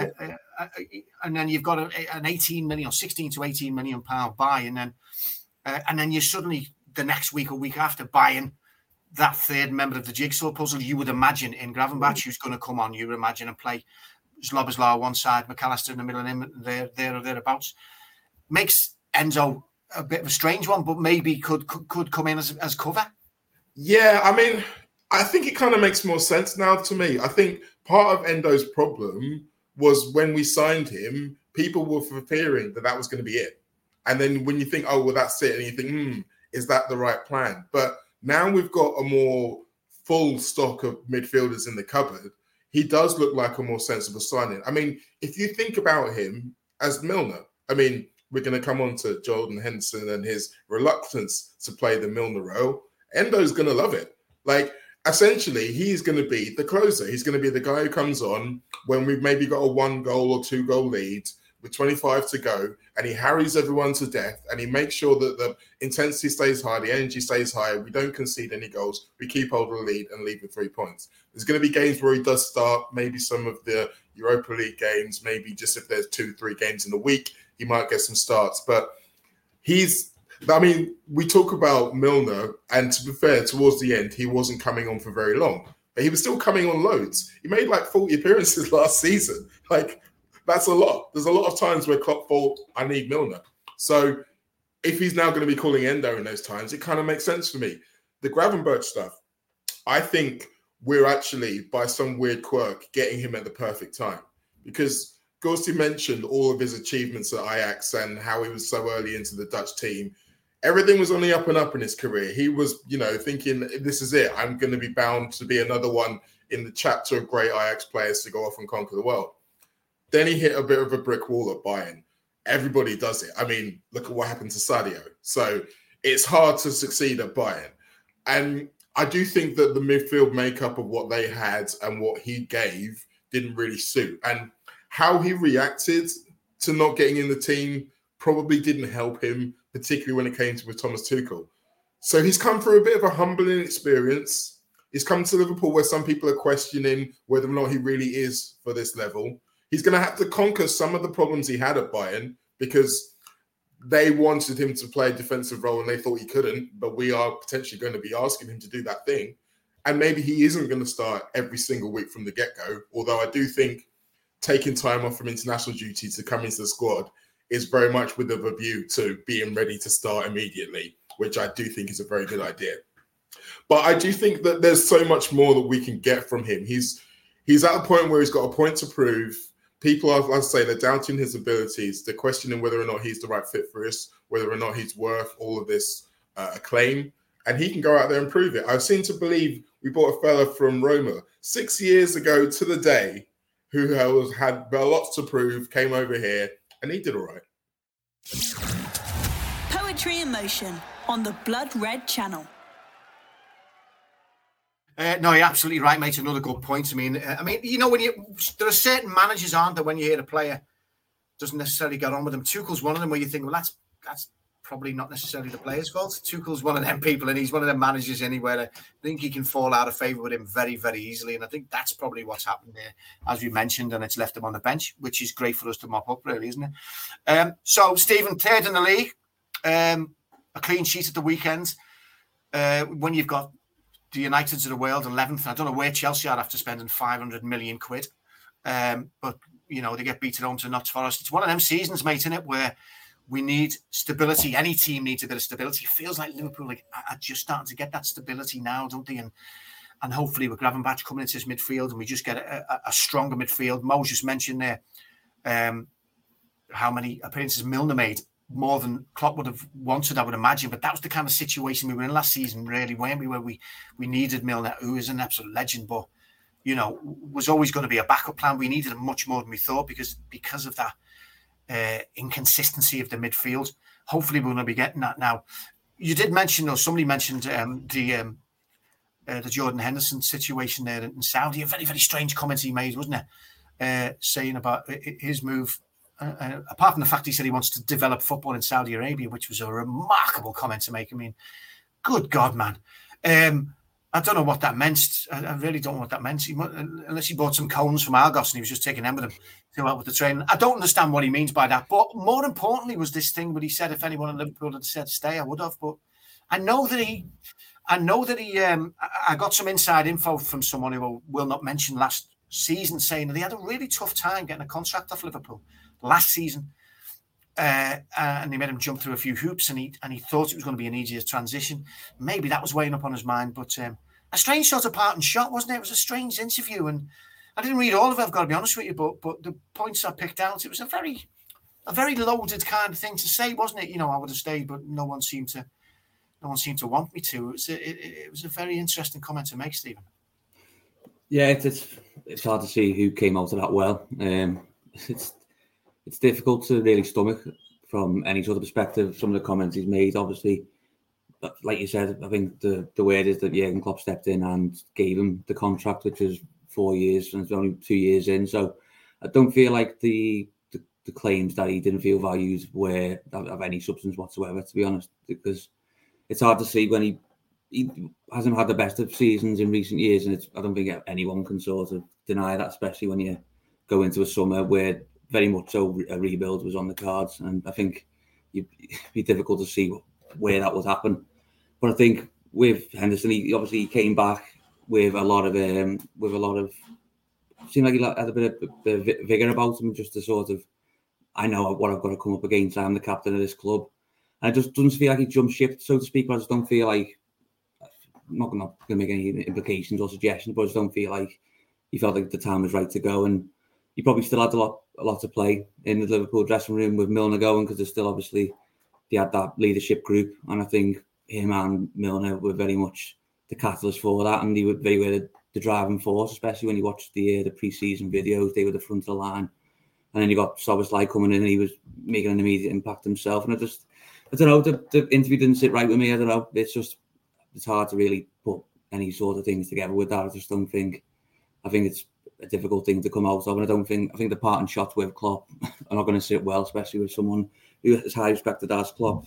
And then you've got an 18 million, 16 to 18 million pound buy, and then you're suddenly the next week or week after buying that third member of the jigsaw puzzle. You would imagine in Gravenberch, who's going to come on, you would imagine, and play Szoboszlai one side, McAllister in the middle, and him there or thereabouts. Makes Enzo a bit of a strange one, but maybe could come in as cover. Yeah, I mean, I think it kind of makes more sense now to me. I think part of Endo's problem was when we signed him, people were fearing that was going to be it. And then when you think, oh, well, that's it, and you think, is that the right plan? But now we've got a more full stock of midfielders in the cupboard. He does look like a more sensible signing. I mean, if you think about him as Milner, I mean, we're going to come on to Jordan Henderson and his reluctance to play the Milner role. Endo's going to love it. Like, essentially, he's going to be the closer. He's going to be the guy who comes on when we've maybe got a 1-goal or 2-goal lead with 25 to go, and he harries everyone to death, and he makes sure that the intensity stays high, the energy stays high, we don't concede any goals, we keep hold of the lead and leave with 3 points. There's going to be games where he does start, maybe some of the Europa League games, maybe just if there's 2-3 games in the week, he might get some starts. But we talk about Milner, and to be fair, towards the end, he wasn't coming on for very long, but he was still coming on loads. He made like 40 appearances last season. Like, that's a lot. There's a lot of times where Klopp thought, I need Milner. So if he's now going to be calling Endo in those times, it kind of makes sense for me. The Gravenberch stuff, I think we're actually, by some weird quirk, getting him at the perfect time. Because Ghosty mentioned all of his achievements at Ajax and how he was so early into the Dutch team. Everything was on the up and up in his career. He was, thinking, this is it. I'm going to be bound to be another one in the chapter of great Ajax players to go off and conquer the world. Then he hit a bit of a brick wall at Bayern. Everybody does it. I mean, look at what happened to Sadio. So it's hard to succeed at Bayern. And I do think that the midfield makeup of what they had and what he gave didn't really suit. And how he reacted to not getting in the team probably didn't help him, particularly when it came to with Thomas Tuchel. So he's come through a bit of a humbling experience. He's come to Liverpool where some people are questioning whether or not he really is for this level. He's going to have to conquer some of the problems he had at Bayern because they wanted him to play a defensive role and they thought he couldn't, but we are potentially going to be asking him to do that thing. And maybe he isn't going to start every single week from the get-go, although I do think taking time off from international duty to come into the squad is very much with a view to being ready to start immediately, which I do think is a very good idea. But I do think that there's so much more that we can get from him. He's at a point where he's got a point to prove. People, I say, they're doubting his abilities. They're questioning whether or not he's the right fit for us, whether or not he's worth all of this acclaim. And he can go out there and prove it. I seem to believe we bought a fella from Roma 6 years ago to the day who had lots to prove, came over here, and he did all right. Poetry in Motion on the Blood Red channel. No, you're absolutely right, mate. Another good point. I mean, you know, there are certain managers, aren't there, when you hear a player doesn't necessarily get on with them. Tuchel's one of them where you think, well, that's probably not necessarily the player's fault. Tuchel's one of them people, and he's one of them managers anywhere. I think he can fall out of favour with him very, very easily, and I think that's probably what's happened there, as we mentioned, and it's left him on the bench, which is great for us to mop up, really, isn't it? So, Stephen, third in the league, a clean sheet at the weekend. When you've got the Uniteds of the world, 11th. I don't know where Chelsea are after spending 500 million quid. But, you know, they get beaten on to Notts Forest. It's one of them seasons, mate, isn't it, where we need stability. Any team needs a bit of stability. It feels like Liverpool are just starting to get that stability now, don't they? And hopefully with Gravenberch coming into this midfield and we just get a stronger midfield. Mo just mentioned there how many appearances Milner made. More than Klopp would have wanted, I would imagine. But that was the kind of situation we were in last season, really, weren't we? Where we needed Milner, who is an absolute legend, but, you know, was always going to be a backup plan. We needed him much more than we thought because of that inconsistency of the midfield. Hopefully we're going to be getting that now. You did mention, or somebody mentioned the Jordan Henderson situation there in Saudi. A very, very strange comment he made, wasn't it? Saying about his move. Apart from the fact he said he wants to develop football in Saudi Arabia, which was a remarkable comment to make. I mean, good God, man. I don't know what that meant. I really don't know what that meant. Unless he bought some cones from Argos and he was just taking them with him to help with the training. I don't understand what he means by that. But more importantly was this thing where he said if anyone in Liverpool had said stay, I would have. But I know that he I got some inside info from someone who will not mention last season saying that he had a really tough time getting a contract off Liverpool last season, and they made him jump through a few hoops, and he thought it was going to be an easier transition. Maybe that was weighing up on his mind, but a strange sort of parting shot, wasn't it? It was a strange interview, and I didn't read all of it, I've got to be honest with you, but the points I picked out, it was a very loaded kind of thing to say, wasn't it? You know, I would have stayed, but no one seemed to want me to. It was a very interesting comment to make, Stephen. Yeah, it's hard to see who came out of that well. It's difficult to really stomach from any sort of perspective. Some of the comments he's made, obviously, like you said, I think the word is that Jurgen Klopp stepped in and gave him the contract, which is 4 years, and it's only 2 years in. So I don't feel like the claims that he didn't feel valued were of any substance whatsoever, to be honest, because it's hard to see when he hasn't had the best of seasons in recent years, and I don't think anyone can sort of deny that, especially when you go into a summer where very much so a rebuild was on the cards, and I think it'd be difficult to see where that would happen. But I think with Henderson, he obviously came back with a lot of seemed like he had a bit of vigor about him, just to sort of, I know what I've got to come up against. I'm the captain of this club, and it just doesn't feel like he jumped ship, so to speak. But I just don't feel like, I'm not going to make any implications or suggestions, but I just don't feel like he felt like the time was right to go, and he probably still had a lot to play in the Liverpool dressing room with Milner going, because there's still obviously they had that leadership group, and I think him and Milner were very much the catalyst for that, and they were the driving force, especially when you watch the pre-season videos. They were the front of the line, and then you got Szoboszlai coming in, and he was making an immediate impact himself. And I don't know, the interview didn't sit right with me. I don't know. It's hard to really put any sort of things together with that. I think it's a difficult thing to come out of, and I think the parting shots with Klopp are not going to sit well, especially with someone who is high respected as Klopp.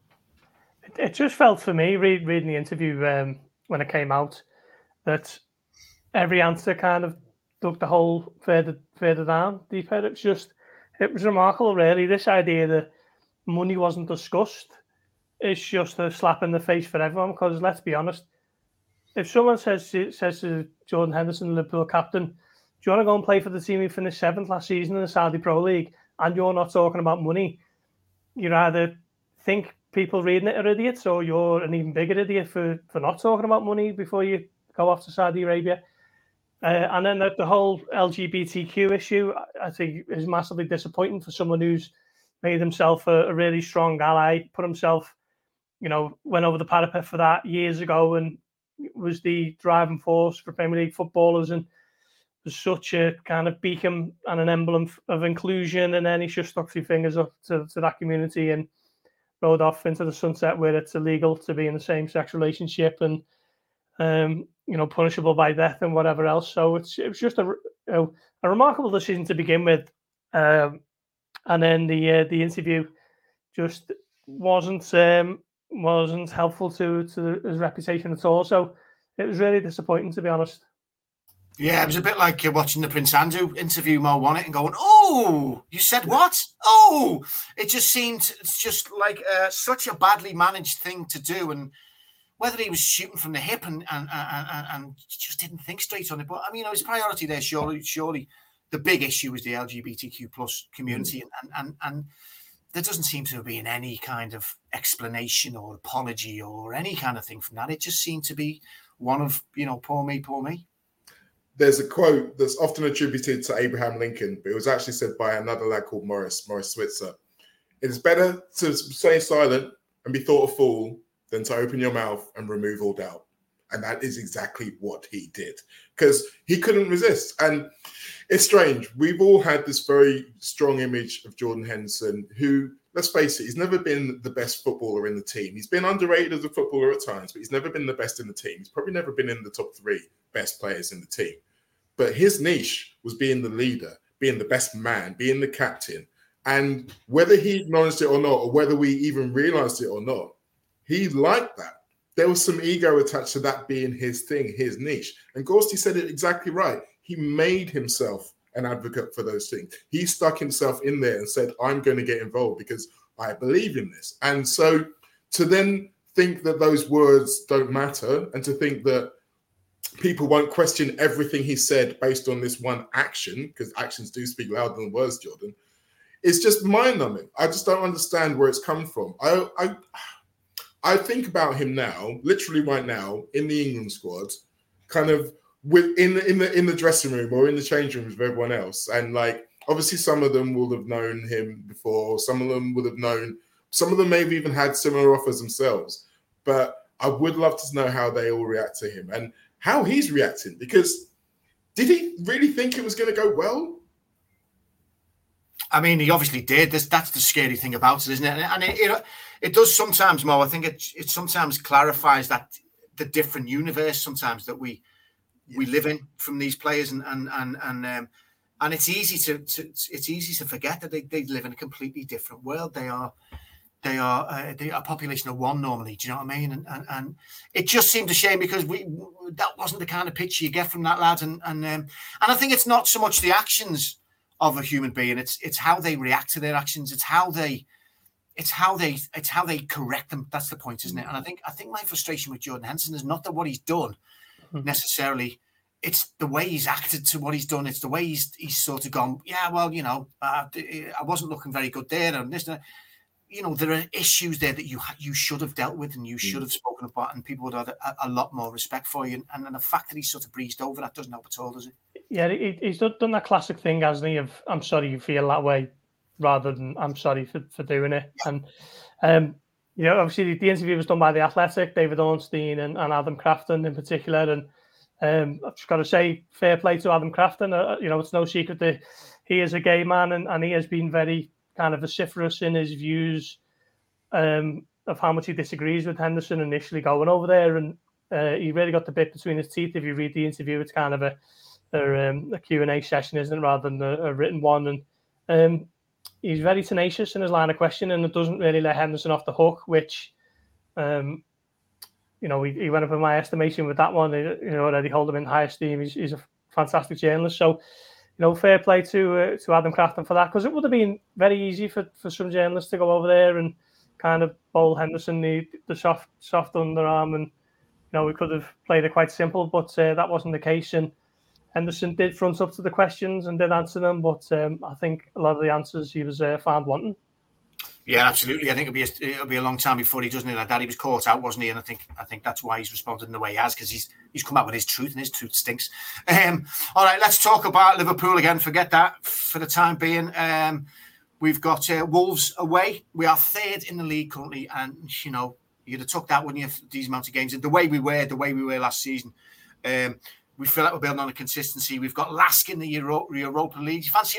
It just felt for me, reading the interview when it came out, that every answer kind of dug the hole further down, deeper. It was remarkable, really. This idea that money wasn't discussed is just a slap in the face for everyone, because let's be honest, if someone says to Jordan Henderson, Liverpool captain, do you want to go and play for the team who finished 7th last season in the Saudi Pro League, and you're not talking about money, you either think people reading it are idiots, or you're an even bigger idiot for not talking about money before you go off to Saudi Arabia. And then the whole LGBTQ issue, I think, is massively disappointing for someone who's made himself a really strong ally, put himself, went over the parapet for that years ago, and was the driving force for Premier League footballers and was such a kind of beacon and an emblem of inclusion. And then he just stuck his fingers up to that community and rode off into the sunset where it's illegal to be in the same-sex relationship and punishable by death and whatever else. So it was just a remarkable decision to begin with, and then the interview just wasn't helpful to his reputation at all. So it was really disappointing, to be honest. Yeah, it was a bit like watching the Prince Andrew interview, Mo, won it, and going, "Oh, you said what? Oh!" It just seemed it's just like such a badly managed thing to do, and whether he was shooting from the hip and just didn't think straight on it. But I mean, his priority there, surely the big issue was the LGBTQ plus community, and there doesn't seem to have been any kind of explanation or apology or any kind of thing from that. It just seemed to be one of, poor me, poor me. There's a quote that's often attributed to Abraham Lincoln, but it was actually said by another lad called Morris Switzer. It is better to stay silent and be thought a fool than to open your mouth and remove all doubt. And that is exactly what he did, because he couldn't resist. And it's strange. We've all had this very strong image of Jordan Henderson, who, let's face it, he's never been the best footballer in the team. He's been underrated as a footballer at times, but he's never been the best in the team. He's probably never been in the top 3 best players in the team. But his niche was being the leader, being the best man, being the captain. And whether he acknowledged it or not, or whether we even realized it or not, he liked that. There was some ego attached to that being his thing, his niche. And Gorsty said it exactly right. He made himself an advocate for those things. He stuck himself in there and said, I'm going to get involved because I believe in this. And so to then think that those words don't matter and to think that people won't question everything he said based on this one action, because actions do speak louder than words, Jordan, it's just mind-numbing. I just don't understand where it's come from. I think about him now, literally right now, in the England squad, kind of in the dressing room or in the changing rooms of everyone else. And like, obviously some of them will have known him before. Some of them may have even had similar offers themselves. But I would love to know how they all react to him and how he's reacting, because did he really think it was going to go well? I mean, he obviously did. That's the scary thing about it, isn't it? And it does sometimes, Mo. I think it sometimes clarifies that the different universe sometimes that we live in from these players, and it's easy to forget that they live in a completely different world. They are a population of 1 normally. Do you know what I mean? And it just seemed a shame because that wasn't the kind of picture you get from that lad. And I think it's not so much the actions of a human being; it's how they react to their actions. It's how they correct them. That's the point, isn't it? And I think my frustration with Jordan Henderson is not that what he's done necessarily. It's the way he's acted to what he's done. It's the way he's sort of gone. Yeah, well, I wasn't looking very good there, and this. There are issues there that you should have dealt with and you should have spoken about, and people would have a lot more respect for you. And the fact that he's sort of breezed over that doesn't help at all, does it? Yeah, he's done that classic thing, hasn't he? Of I'm sorry you feel that way, rather than I'm sorry for doing it. Yeah. And obviously the interview was done by The Athletic, David Ornstein and Adam Crafton in particular. And I've just got to say, fair play to Adam Crafton. It's no secret that he is a gay man, and he has been very kind of vociferous in his views of how much he disagrees with Henderson initially going over there, and he really got the bit between his teeth. If you read the interview, it's kind of a Q&A session, isn't it, rather than a written one. And he's very tenacious in his line of question, and it doesn't really let Henderson off the hook, which he went up in my estimation with that one. Already hold him in high esteem. He's a fantastic journalist. So fair play to Adam Crafton for that, because it would have been very easy for some journalists to go over there and kind of bowl Henderson the soft underarm, and we could have played it quite simple, but that wasn't the case. And Henderson did front up to the questions and did answer them, but I think a lot of the answers he was found wanting. Yeah, absolutely. I think it'll be a long time before he does anything like that. He was caught out, wasn't he? And I think that's why he's responded in the way he has, because he's come out with his truth, and his truth stinks. All right, let's talk about Liverpool again. Forget that for the time being. We've got Wolves away. We are 3rd in the league currently, and You'd have took that, wouldn't you, these amount of games? And the way we were last season, we feel like we're building on a consistency. We've got Lask in the Europa League. Do you fancy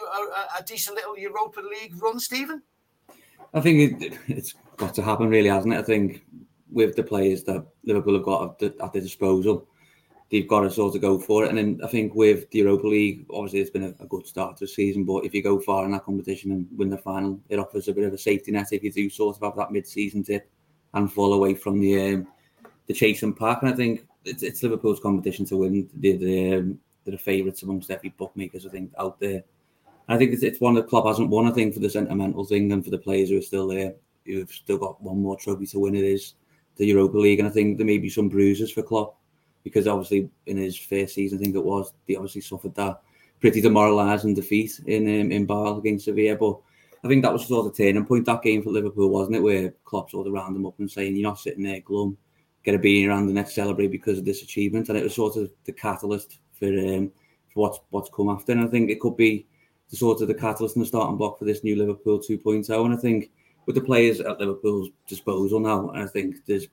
a decent little Europa League run, Stephen? I think it's got to happen, really, hasn't it? I think with the players that Liverpool have got at their disposal, they've got to sort of go for it. And then I think with the Europa League, obviously it's been a good start to the season, but if you go far in that competition and win the final, it offers a bit of a safety net if you do sort of have that mid-season dip and fall away from the chasing pack. And I think it's Liverpool's competition to win. They're the favourites amongst every bookmakers, I think, out there. And I think it's one the club hasn't won, I think, for the sentimental thing and for the players who are still there, who've still got one more trophy to win. It is the Europa League. And I think there may be some bruises for Klopp, because obviously in his first season, I think it was, they obviously suffered that pretty demoralising defeat in Basel against Sevilla. But I think that was sort of turning point, that game for Liverpool, wasn't it? Where Klopp sort of rounded them up and saying, you're not sitting there glum, get a beanie around the neck, celebrate because of this achievement. And it was sort of the catalyst for what's come after. And I think it could be the sort of the catalyst and the starting block for this new Liverpool 2.0. And I think with the players at Liverpool's disposal now, and I think there's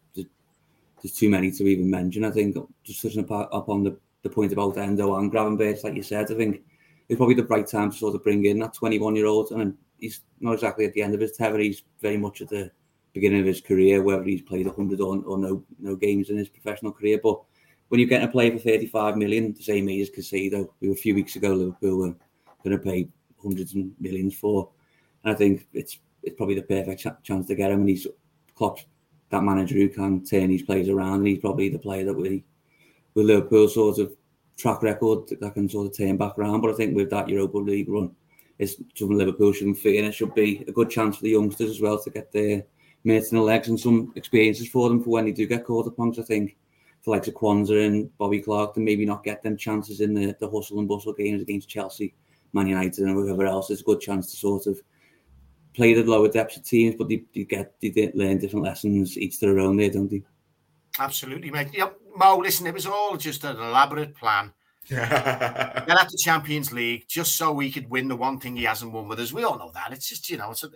too many to even mention. I think just touching upon the point about Endo and Gravenberch, like you said, I think it's probably the right time to sort of bring in that 21-year-old. And he's not exactly at the end of his tether. He's very much at the beginning of his career, whether he's played 100 or no games in his professional career. But when you're getting a player for 35 million, the same age as Caicedo, who a few weeks ago Liverpool were going to pay hundreds of millions for, and I think it's probably the perfect chance to get him. And he's Klopp's that manager who can turn these players around, and he's probably the player that with Liverpool's sort of track record that can sort of turn back around. But I think with that Europa League run, it's something Liverpool shouldn't fear, and it should be a good chance for the youngsters as well to get their minutes in the legs and some experiences for them for when they do get called upon. I think for like Kwanzaa and Bobby Clark to maybe not get them chances in the hustle and bustle games against Chelsea, Man United and whoever else, it's a good chance to sort of play the lower depths of teams, but they learn different lessons, each to their own there, don't they? Absolutely, mate. Yep. Mo, listen, it was all just an elaborate plan. Get at the Champions League just so we could win the one thing he hasn't won with us. We all know that. It's just,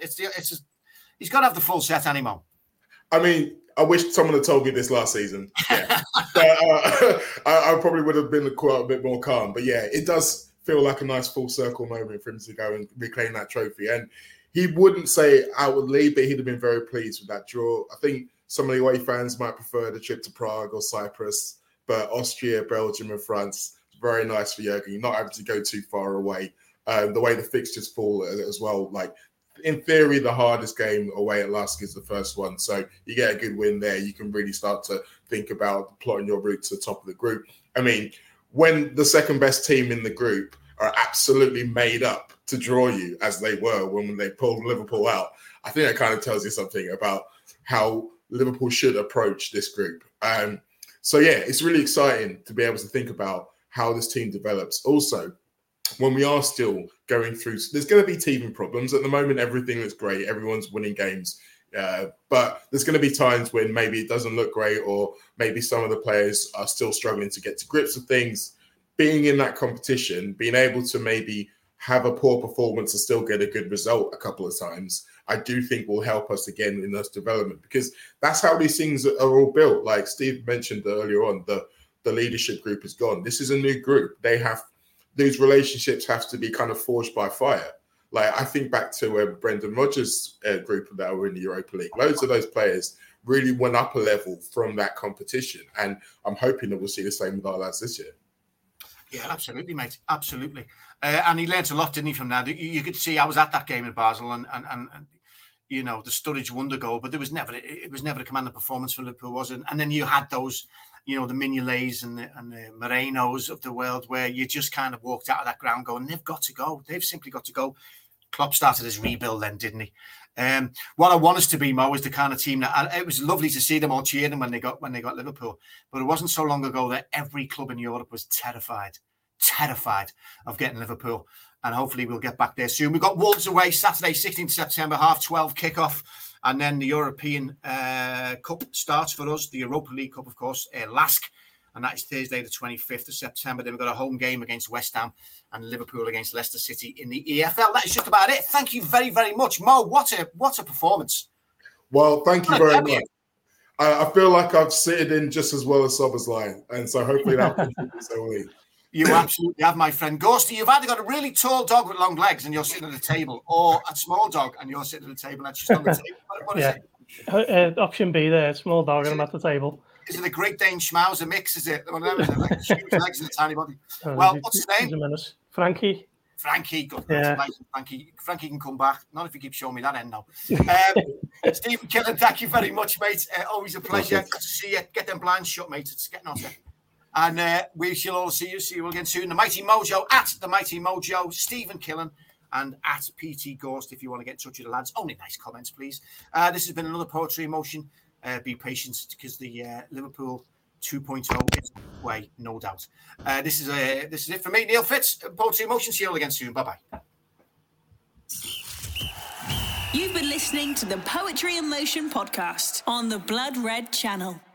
he's got to have the full set, Mo. I mean, I wish someone had told me this last season. Yeah. But, I probably would have been quite a bit more calm. But yeah, it does feel like a nice full circle moment for him to go and reclaim that trophy. And he wouldn't say it outwardly, but he'd have been very pleased with that draw. I think some of the away fans might prefer the trip to Prague or Cyprus, but Austria, Belgium and France, very nice for Jurgen. You're not able to go too far away. The way the fixtures fall as well, like in theory, the hardest game away at Lask is the first one. So you get a good win there. You can really start to think about plotting your route to the top of the group. I mean, when the second best team in the group are absolutely made up to draw you, as they were when they pulled Liverpool out, I think that kind of tells you something about how Liverpool should approach this group. So yeah, it's really exciting to be able to think about how this team develops. Also, when we are still going through, there's going to be teething problems. At the moment, everything looks great. Everyone's winning games. But there's going to be times when maybe it doesn't look great, or maybe some of the players are still struggling to get to grips with things. Being in that competition, being able to maybe have a poor performance and still get a good result a couple of times, I do think will help us again in this development, because that's how these things are all built. Like Steve mentioned earlier on, the leadership group is gone. This is a new group. These relationships have to be kind of forged by fire. Like I think back to Brendan Rodgers' group that were in the Europa League. Loads of those players really went up a level from that competition. And I'm hoping that we'll see the same with our lads this year. Yeah, absolutely, mate. Absolutely. And he learned a lot, didn't he, from that? You could see I was at that game in Basel and the Sturridge wonder goal, but it was never a commanding performance for Liverpool, was it? And then you had those, the Mignolets and the Morenos of the world, where you just kind of walked out of that ground going, they've got to go. They've simply got to go. Klopp started his rebuild then, didn't he? What I want us to be, Mo, is the kind of team that it was lovely to see them all cheering when they got Liverpool, but it wasn't so long ago that every club in Europe was terrified of getting Liverpool, and hopefully we'll get back there soon. We've got Wolves away Saturday, 16th September, 12:30 kickoff, and then the European Cup starts for us, the Europa League Cup, of course, Lask, and that is Thursday, the 25th of September. Then we've got a home game against West Ham and Liverpool against Leicester City in the EFL. That is just about it. Thank you very, very much, Mo. What a performance. Well, thank you very much. I feel like I've sitted in just as well as Szoboszlai, and so hopefully that'll continue so well. You absolutely have, my friend. Ghosty, you've either got a really tall dog with long legs and you're sitting at a table, or a small dog and you're sitting at a table that's just on the table. What is it? Option B there, small dog and I'm at the table. Is it a Great Dane Schnauzer mix? Is it? One of them, is it? Like huge legs and a tiny body. Well, what's his name? Frankie. Frankie, good. Frankie can come back. Not if you keep showing me that end now. Stephen Killen, thank you very much, mate. Always a pleasure. Good to see you. Get them blinds shut, mate. It's getting on there. And we shall all see you again soon. The Mighty Mojo, at The Mighty Mojo, Stephen Killen, and at PT Ghost if you want to get in touch with the lads. Only nice comments, please. This has been another Poetry Emotion. Be patient because the Liverpool 2.0 is way, no doubt. This is it for me, Neil Fitz. Poetry Emotion. See you all again soon. Bye-bye. You've been listening to the Poetry in Motion podcast on the Blood Red Channel.